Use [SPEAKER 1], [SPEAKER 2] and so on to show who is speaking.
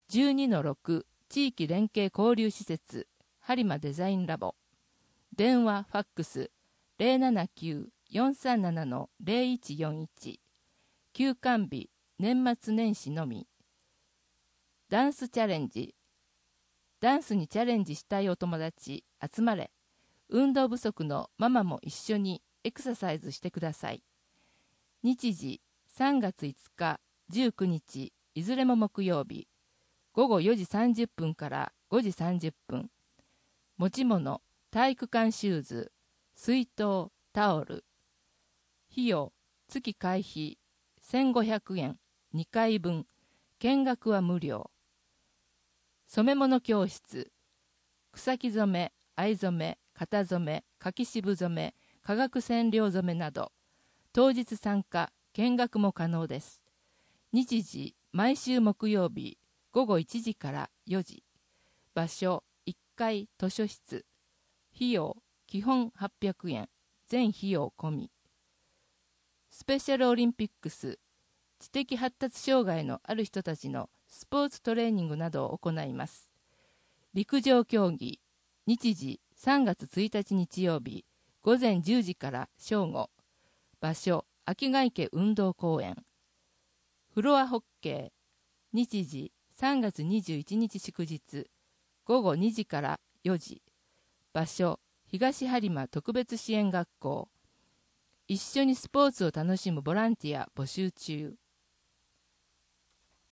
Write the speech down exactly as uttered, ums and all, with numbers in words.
[SPEAKER 1] じゅうにのろく 地域連携交流施設播磨デザインラボ。電話ファックス ゼロななきゅう よんさんなな ゼロいちよんいち。休館日年末年始のみ。ダンスチャレンジ。ダンスにチャレンジしたいお友達集まれ。運動不足のママも一緒にエクササイズしてください。日時さんがついつかじゅうくにちいずれも木曜日。ごごよじさんじゅっぷんからごじさんじゅっぷん。持ち物、体育館シューズ、水筒、タオル。費用、月会費せんごひゃくえん、にかいぶん。見学は無料。染め物教室、草木染め、藍染め、型染め、柿渋染め、化学染料染めなど、当日参加、見学も可能です。日時、毎週木曜日、ごごいちじからよじ。場所、いっかい図書室。費用、基本はっぴゃくえん、全費用込み。スペシャルオリンピックス、知的発達障害のある人たちのスポーツトレーニングなどを行います。陸上競技、日時さんがつついたち日曜日、ごぜんじゅうじから正午。場所、秋ヶ池運動公園。フロアホッケー、日時さんがつにじゅういちにち祝日、ごごにじからよじ。場所、東播磨特別支援学校。一緒にスポーツを楽しむボランティア募集中。